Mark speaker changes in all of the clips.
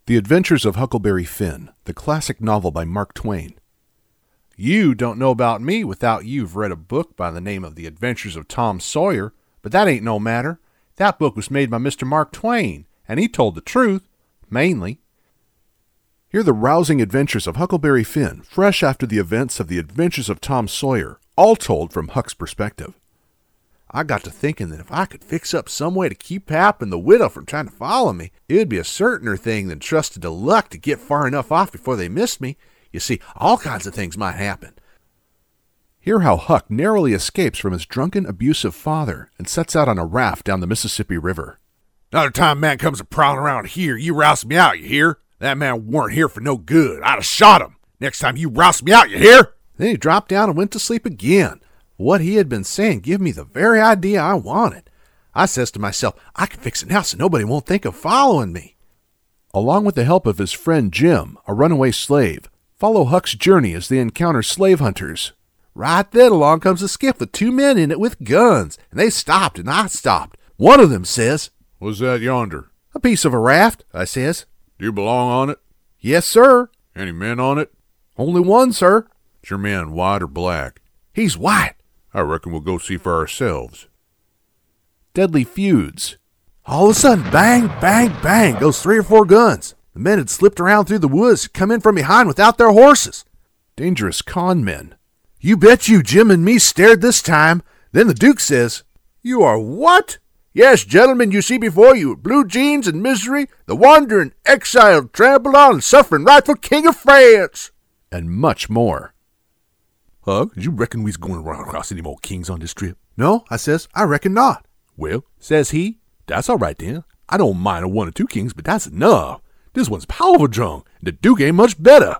Speaker 1: The Adventures of Huckleberry Finn, the classic novel by Mark Twain. You don't know about me without you've read a book by the name of The Adventures of Tom Sawyer, but that ain't no matter. That book was made by Mr. Mark Twain, and he told the truth, mainly. Hear the rousing adventures of Huckleberry Finn, fresh after the events of The Adventures of Tom Sawyer, all told from Huck's perspective. I got to thinking that if I could fix up some way to keep Hap and the widow from trying to follow me, it would be a certainer thing than trusting to luck to get far enough off before they missed me. You see, all kinds of things might happen. Hear how Huck narrowly escapes from his drunken, abusive father and sets out on a raft down the Mississippi River.
Speaker 2: Another time a man comes a prowling around here, you roust me out, you hear? That man weren't here for no good. I'd have shot him. Next time you roust me out, you hear?
Speaker 1: Then he dropped down and went to sleep again. What he had been saying gave me the very idea I wanted. I says to myself, I can fix it now so nobody won't think of following me. Along with the help of his friend Jim, a runaway slave, follow Huck's journey as they encounter slave hunters. Right then along comes a skiff with 2 men in it with guns, and they stopped and I stopped. One of them says,
Speaker 2: "What's that yonder?"
Speaker 1: "A piece of a raft," I says.
Speaker 2: "Do you belong on it?"
Speaker 1: "Yes, sir."
Speaker 2: "Any men on it?"
Speaker 1: "Only one, sir."
Speaker 2: "Is your man white or black?"
Speaker 1: "He's white."
Speaker 2: "I reckon we'll go see for ourselves."
Speaker 1: Deadly feuds.
Speaker 3: All of a sudden, bang, bang, bang, goes 3 or 4 guns. The men had slipped around through the woods, come in from behind without their horses.
Speaker 1: Dangerous con men.
Speaker 3: You bet you Jim and me stared this time. Then the Duke says,
Speaker 2: "You are what?" "Yes, gentlemen, you see before you, blue jeans and misery, the wandering, exiled, trampled on, and suffering rightful King of France."
Speaker 1: And much more.
Speaker 2: "Hug, did you reckon we's going to run across any more kings on this trip?"
Speaker 3: "No," I says, "I reckon not."
Speaker 2: "Well," says he, "that's all right then. I don't mind a 1 or 2 kings, but that's enough. This one's powerful drunk, and the Duke ain't much better."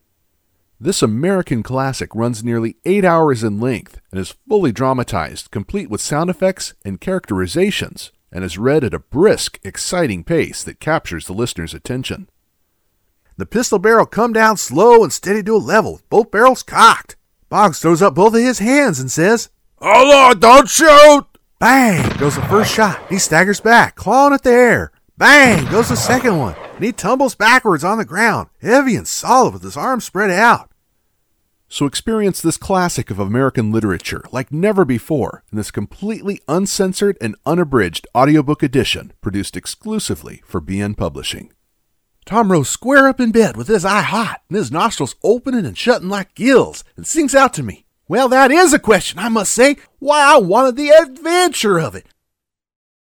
Speaker 1: This American classic runs nearly 8 hours in length and is fully dramatized, complete with sound effects and characterizations, and is read at a brisk, exciting pace that captures the listener's attention.
Speaker 3: The pistol barrel come down slow and steady to a level, with both barrels cocked. Boggs throws up both of his hands and says,
Speaker 2: "Oh, Lord, don't shoot!"
Speaker 3: Bang goes the first shot. He staggers back, clawing at the air. Bang goes the second one, and he tumbles backwards on the ground, heavy and solid with his arms spread out.
Speaker 1: So experience this classic of American literature like never before in this completely uncensored and unabridged audiobook edition produced exclusively for BN Publishing.
Speaker 3: Tom rose square up in bed with his eye hot and his nostrils opening and shutting like gills and sings out to me, "Well, that is a question, I must say. Why, I wanted the adventure of it.